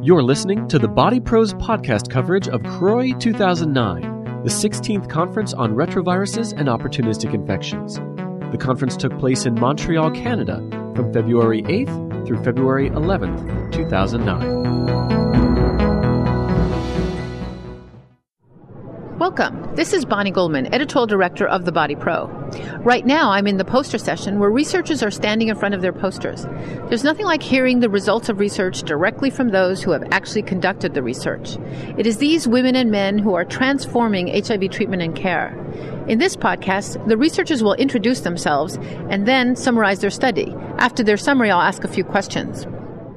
You're listening to the Body Pros podcast coverage of CROI 2009, the 16th Conference on Retroviruses and Opportunistic Infections. The conference took place in Montreal, Canada, from February 8th through February 11th, 2009. Welcome. This is Bonnie Goldman, Editorial Director of The Body Pro. Right now, I'm in the poster session where researchers are standing in front of their posters. There's nothing like hearing the results of research directly from those who have actually conducted the research. It is these women and men who are transforming HIV treatment and care. In this podcast, the researchers will introduce themselves and then summarize their study. After their summary, I'll ask a few questions.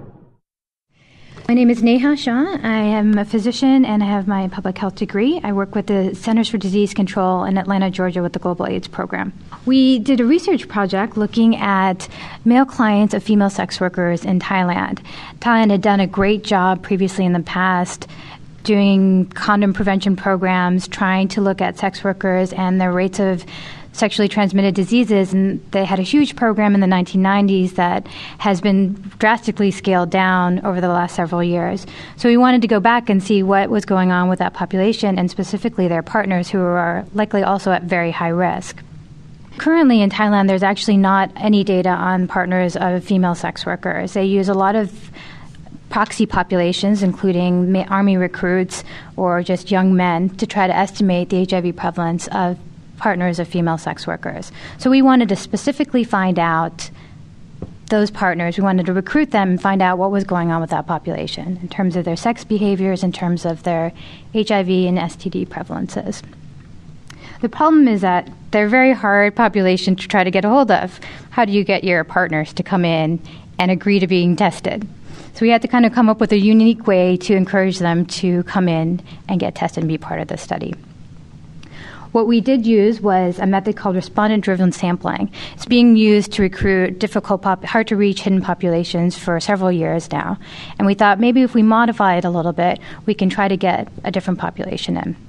My name is Neha Shah. I am a physician and I have my public health degree. I work with the Centers for Disease Control in Atlanta, Georgia with the Global AIDS Program. We did a research project looking at male clients of female sex workers in Thailand. Thailand had done a great job previously in the past doing condom prevention programs, trying to look at sex workers and their rates of sexually transmitted diseases, and they had a huge program in the 1990s that has been drastically scaled down over the last several years. So we wanted to go back and see what was going on with that population and specifically their partners who are likely also at very high risk. Currently in Thailand, there's actually not any data on partners of female sex workers. They use a lot of proxy populations, including army recruits or just young men, to try to estimate the HIV prevalence of partners of female sex workers. So we wanted to specifically find out those partners. We wanted to recruit them and find out what was going on with that population in terms of their sex behaviors, in terms of their HIV and STD prevalences. The problem is that they're a very hard population to try to get a hold of. How do you get your partners to come in and agree to being tested? So we had to kind of come up with a unique way to encourage them to come in and get tested and be part of the study. What we did use was a method called respondent-driven sampling. It's being used to recruit difficult, hard-to-reach hidden populations for several years now. And we thought maybe if we modify it a little bit, we can try to get a different population in.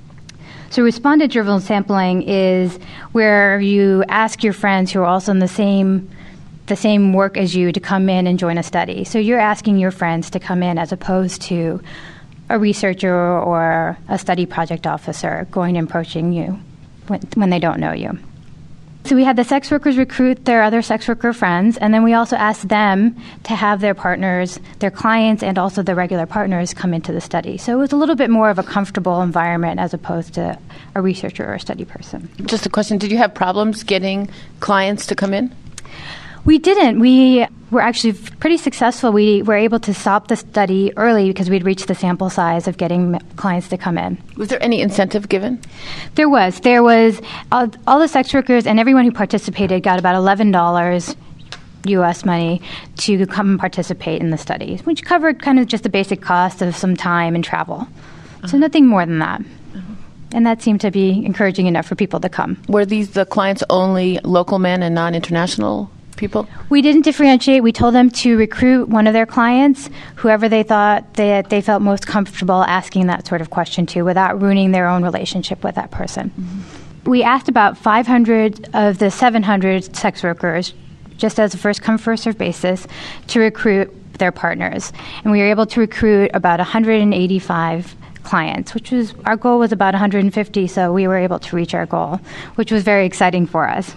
So respondent-driven sampling is where you ask your friends who are also in the same work as you to come in and join a study. So you're asking your friends to come in as opposed to a researcher or a study project officer going and approaching you when they don't know you. So we had the sex workers recruit their other sex worker friends, and then we also asked them to have their partners, their clients, and also the regular partners come into the study. So it was a little bit more of a comfortable environment as opposed to a researcher or a study person. Just a question, did you have problems getting clients to come in? We didn't. We were actually pretty successful. We were able to stop the study early because we'd reached the sample size of getting clients to come in. Was there any incentive given? There was. All the sex workers and everyone who participated got about $11 U.S. money to come and participate in the study, which covered kind of just the basic cost of some time and travel. Uh-huh. So nothing more than that. Uh-huh. And that seemed to be encouraging enough for people to come. Were these the clients only local men and non-international people? We didn't differentiate. We told them to recruit one of their clients, whoever they thought that they felt most comfortable asking that sort of question to without ruining their own relationship with that person. Mm-hmm. We asked about 500 of the 700 sex workers, just as a first-come, first-served basis, to recruit their partners. And we were able to recruit about 185 clients, our goal was about 150, so we were able to reach our goal, which was very exciting for us.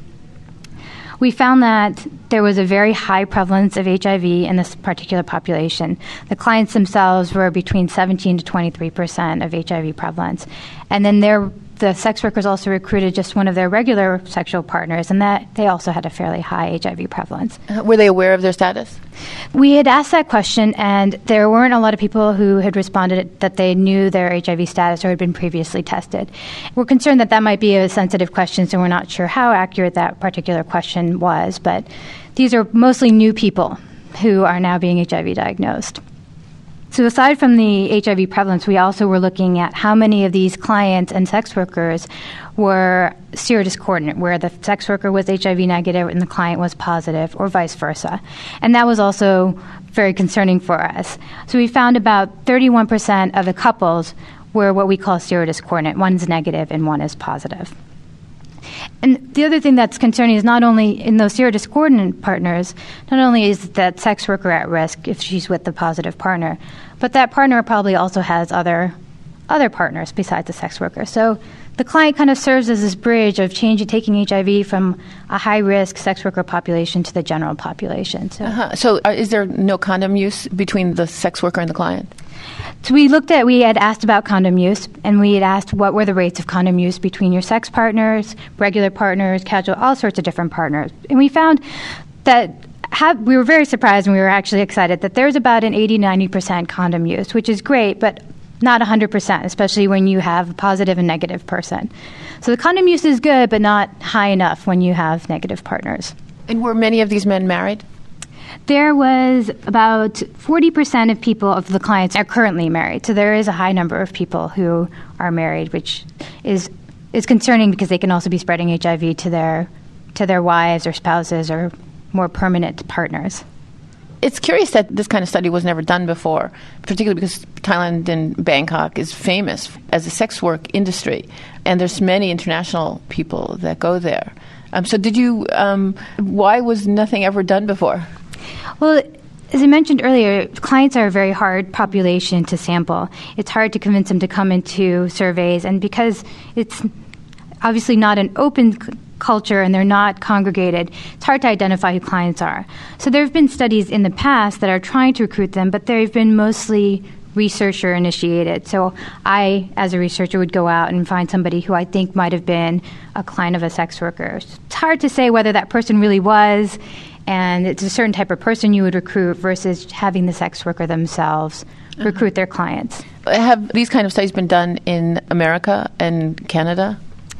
We found that there was a very high prevalence of HIV in this particular population. The clients themselves were between 17 to 23% of HIV prevalence. And then the sex workers also recruited just one of their regular sexual partners, and that they also had a fairly high HIV prevalence. Were they aware of their status? We had asked that question, and there weren't a lot of people who had responded that they knew their HIV status or had been previously tested. We're concerned that might be a sensitive question, so we're not sure how accurate that particular question was, but these are mostly new people who are now being HIV diagnosed. So aside from the HIV prevalence, we also were looking at how many of these clients and sex workers were serodiscordant, where the sex worker was HIV negative and the client was positive, or vice versa. And that was also very concerning for us. So we found about 31% of the couples were what we call serodiscordant. One is negative and one is positive. And the other thing that's concerning is not only in those serodiscordant partners, not only is that sex worker at risk if she's with the positive partner, but that partner probably also has other partners besides the sex worker. So the client kind of serves as this bridge of taking HIV from a high-risk sex worker population to the general population. So is there no condom use between the sex worker and the client? So we had asked about condom use, and we had asked what were the rates of condom use between your sex partners, regular partners, casual, all sorts of different partners. And we found that we were very surprised, and we were actually excited that there's about an 80-90% condom use, which is great, but not 100%, especially when you have a positive and negative person. So the condom use is good, but not high enough when you have negative partners. And were many of these men married? There was about 40% of people, of the clients, are currently married. So there is a high number of people who are married, which is concerning because they can also be spreading HIV to their wives or spouses or more permanent partners. It's curious that this kind of study was never done before, particularly because Thailand and Bangkok is famous as a sex work industry, and there's many international people that go there. So why was nothing ever done before? Well, as I mentioned earlier, clients are a very hard population to sample. It's hard to convince them to come into surveys, and because it's obviously not an open culture and they're not congregated, it's hard to identify who clients are. So there have been studies in the past that are trying to recruit them, but they've been mostly researcher initiated. So I, as a researcher, would go out and find somebody who I think might have been a client of a sex worker. It's hard to say whether that person really was, and it's a certain type of person you would recruit versus having the sex worker themselves recruit their clients. Have these kind of studies been done in America and Canada?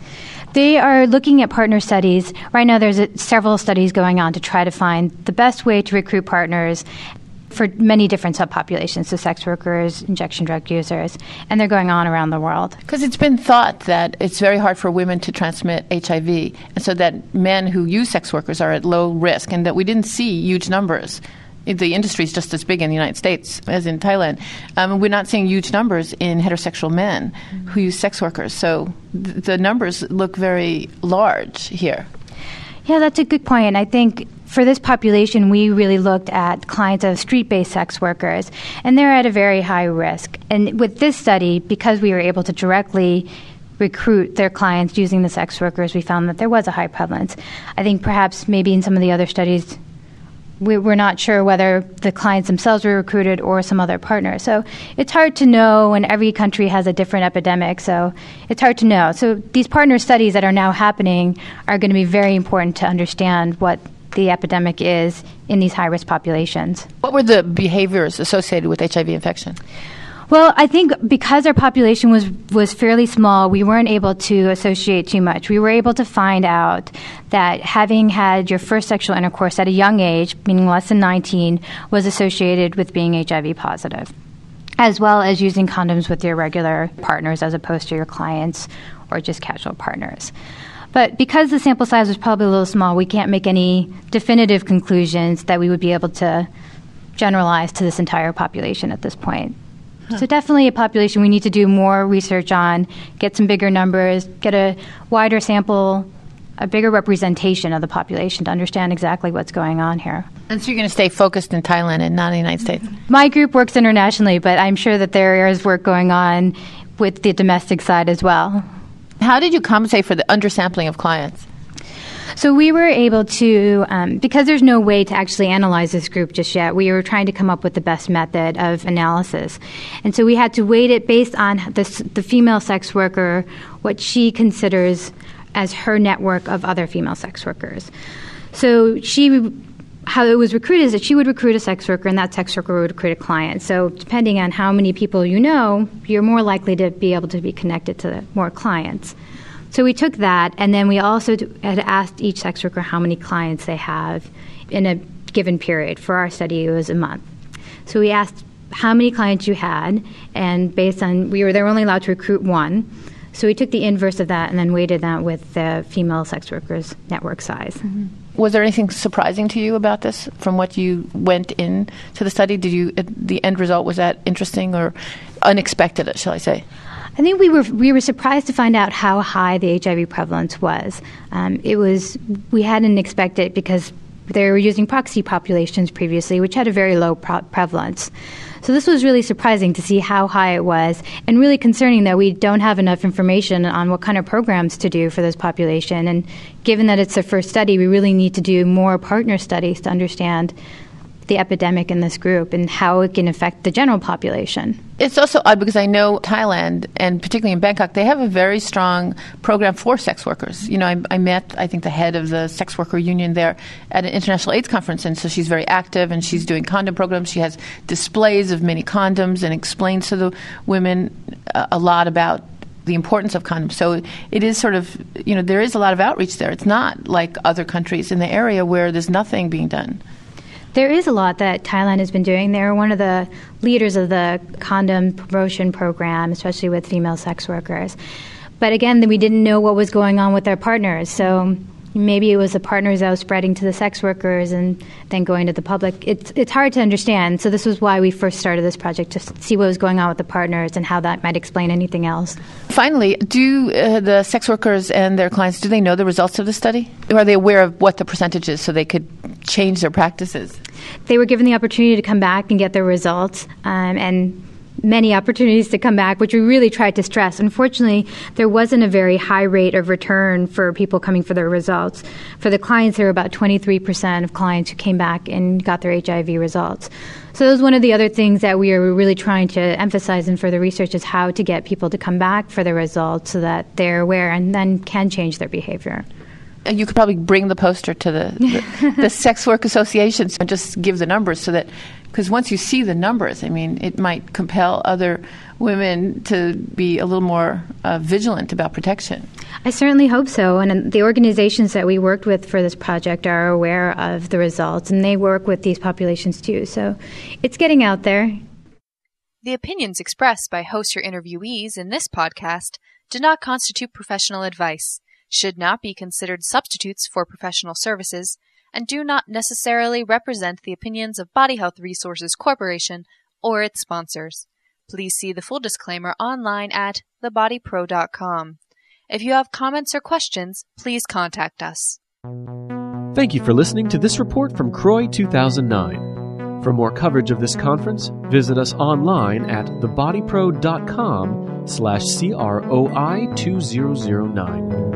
They are looking at partner studies. Right now there's several studies going on to try to find the best way to recruit partners for many different subpopulations, so sex workers, injection drug users, and they're going on around the world. Because it's been thought that it's very hard for women to transmit HIV, and so that men who use sex workers are at low risk, and that we didn't see huge numbers. The industry is just as big in the United States as in Thailand. We're not seeing huge numbers in heterosexual men who use sex workers. So the numbers look very large here. Yeah, that's a good point. I think for this population, we really looked at clients of street-based sex workers, and they're at a very high risk. And with this study, because we were able to directly recruit their clients using the sex workers, we found that there was a high prevalence. I think perhaps maybe in some of the other studies, we're not sure whether the clients themselves were recruited or some other partner. So it's hard to know, and every country has a different epidemic, so it's hard to know. So these partner studies that are now happening are going to be very important to understand what the epidemic is in these high-risk populations. What were the behaviors associated with HIV infection? Well, I think because our population was fairly small, we weren't able to associate too much. We were able to find out that having had your first sexual intercourse at a young age, meaning less than 19, was associated with being HIV positive, as well as using condoms with your regular partners as opposed to your clients or just casual partners. But because the sample size was probably a little small, we can't make any definitive conclusions that we would be able to generalize to this entire population at this point. So definitely a population we need to do more research on, get some bigger numbers, get a wider sample, a bigger representation of the population to understand exactly what's going on here. And so you're going to stay focused in Thailand and not in the United States? My group works internationally, but I'm sure that there is work going on with the domestic side as well. How did you compensate for the undersampling of clients? So we were able to, because there's no way to actually analyze this group just yet, we were trying to come up with the best method of analysis. And so we had to weight it based on the female sex worker, what she considers as her network of other female sex workers. So how it was recruited is that she would recruit a sex worker, and that sex worker would recruit a client. So depending on how many people you know, you're more likely to be able to be connected to more clients. So we took that, and then we also had asked each sex worker how many clients they have in a given period. For our study, it was a month. So we asked how many clients you had, and based on, they were only allowed to recruit one. So we took the inverse of that and then weighted that with the female sex workers' network size. Mm-hmm. Was there anything surprising to you about this from what you went into the study? The end result, was that interesting or unexpected, shall I say? I think we were surprised to find out how high the HIV prevalence was. We hadn't expected it because they were using proxy populations previously, which had a very low prevalence. So this was really surprising to see how high it was, and really concerning that we don't have enough information on what kind of programs to do for this population. And given that it's the first study, we really need to do more partner studies to understand the epidemic in this group and how it can affect the general population. It's also odd because I know Thailand, and particularly in Bangkok, they have a very strong program for sex workers. You know, I met, I think, the head of the sex worker union there at an international AIDS conference, and so she's very active, and she's doing condom programs. She has displays of many condoms and explains to the women a lot about the importance of condoms. So it is sort of, you know, there is a lot of outreach there. It's not like other countries in the area where there's nothing being done. There is a lot that Thailand has been doing. They're one of the leaders of the condom promotion program, especially with female sex workers. But again, we didn't know what was going on with their partners. So maybe it was the partners that was spreading to the sex workers and then going to the public. It's hard to understand. So this was why we first started this project, to see what was going on with the partners and how that might explain anything else. Finally, do the sex workers and their clients, do they know the results of the study? Or are they aware of what the percentage is so they could change their practices? They were given the opportunity to come back and get their results, and many opportunities to come back, which we really tried to stress. Unfortunately, there wasn't a very high rate of return for people coming for their results. For the clients, there were about 23% of clients who came back and got their HIV results. So that was one of the other things that we are really trying to emphasize in further research, is how to get people to come back for their results so that they're aware and then can change their behavior. And you could probably bring the poster to the sex work associations and just give the numbers, so that, because once you see the numbers, I mean, it might compel other women to be a little more vigilant about protection. I certainly hope so. And the organizations that we worked with for this project are aware of the results, and they work with these populations too. So it's getting out there. The opinions expressed by hosts or interviewees in this podcast do not constitute professional advice, should not be considered substitutes for professional services, and do not necessarily represent the opinions of Body Health Resources Corporation or its sponsors. Please see the full disclaimer online at thebodypro.com. If you have comments or questions, please contact us. Thank you for listening to this report from CROI 2009. For more coverage of this conference, visit us online at thebodypro.com/CROI 2009.